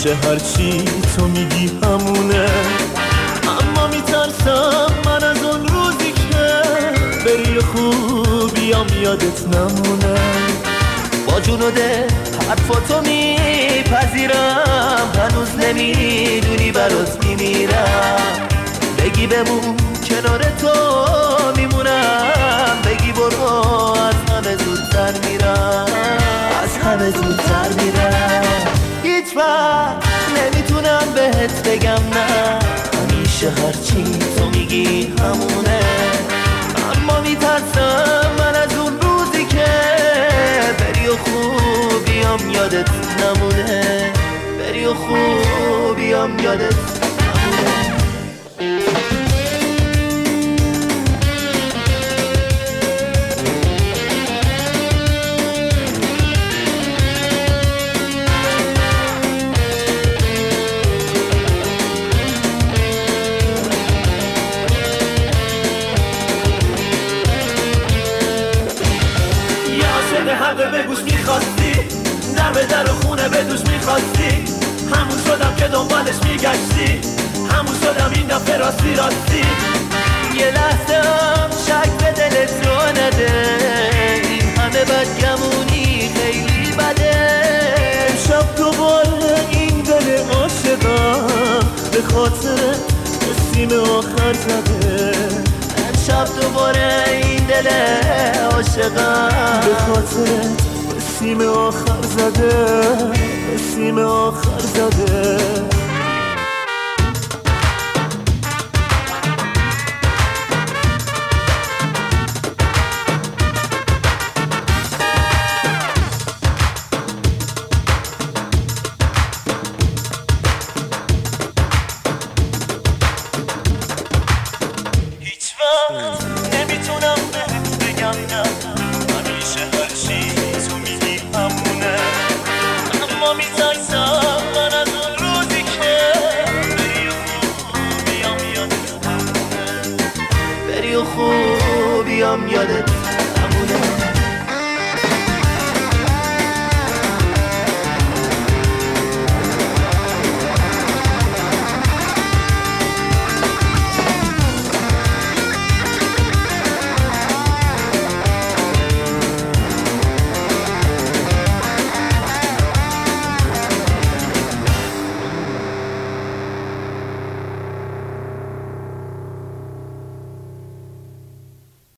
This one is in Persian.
همیشه هرچی تو میگی همونه، اما میترسم من از اون روزی که بری خوبیام یادت نمونه. با جون و دل حرفاتو میپذیرم، هنوز نمیدونی برات میمیرم. بگی بمون کنار تو میمونم، بگی برو از همه زودتر میرم، از همه زودتر میرم. هیچ وقت نمیتونم بهت بگم نه، همیشه هرچی تو میگی همونه، اما میترسم من از اون روزی که بری و خوبیام یادت نمونه، بری و خوبیام یادت نمونه. حق به گوش میخواستی، در به در و خونه به دوش میخواستی، همون شدم که دنبالش میگشتی، همون شدم این دفعه راستی راستی. یه لحظه هم شک به دلت رو نده، این همه بدگمونی خیلی بده. امشب دوباره این دل عاشقم به خاطر سیم آخر زده، امشب دوباره این دل عاشقم به خاطر سیم آخر زده، سیم آخر زده. نمیتونم بهت بگم نه، همیشه هرچی تو میگی همونه، اما میترسم من از اون روزی که بری و خوبیام یادت نمونه، بری و خوبیام یادت